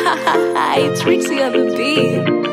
It's Trixie on the beat.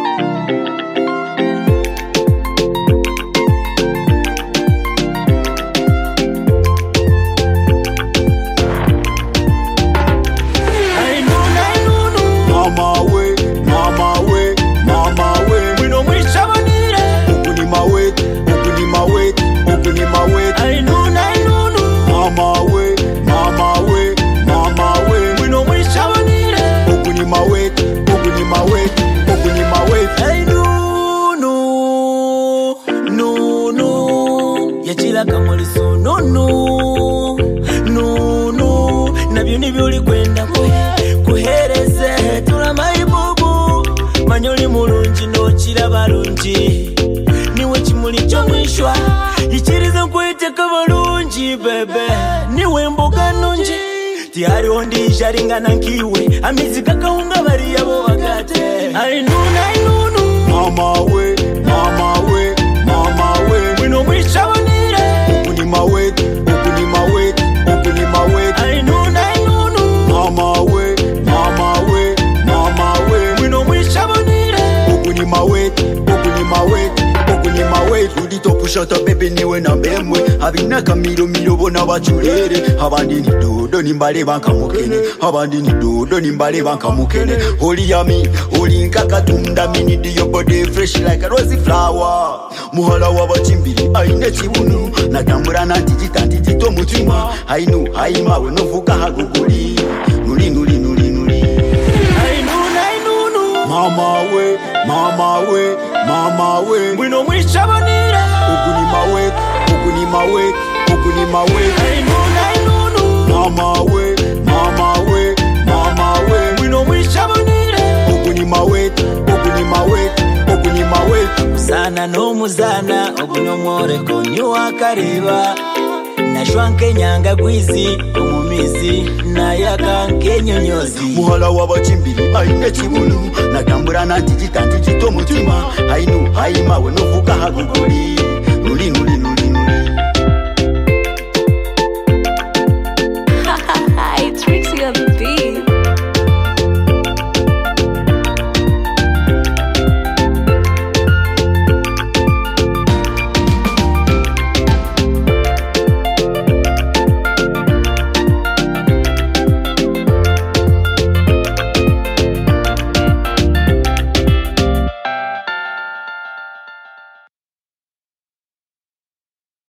Yachila kamuliso no nabyo nibyo ulikwenda kuhereze tula mayibubu manyoli mulungi nokira balungi niwe kimuli kyomwishwa ikiriza nkweteka balungi bebe niwe mboga nungi tihariho ndijaringana nkiwe amizi kakahunga bariya bo bagate ainunu mama we wino mwishabonire ukuni mawet ainunu mama we wino mwishabonire ukuni mawet udi topushata bebe niwe na mbemwe abinaka miro bona bachurere abandi ni dodo nimbale bankamukene abandi ni dodo nimbale bankamukene holy yummy holy nkakatunda mini di your body fresh like a rosy flower muhala wabachimbiri aine chibunu natambura nanti jito mutima ainu haima we novuka haguguli nuli mama we wino mwishabonire ukuni mawet ainunu mama we wino mwishabonire ukuni mawet sana n'omuzana ogunomworeko niwakareba nashwa nkenyanga gwizi omumizi nayaka nkenyonyozi muhala wabachimbiri aine chibunu natambura nanti jito mutima ainu haima we novuka haguguli nuli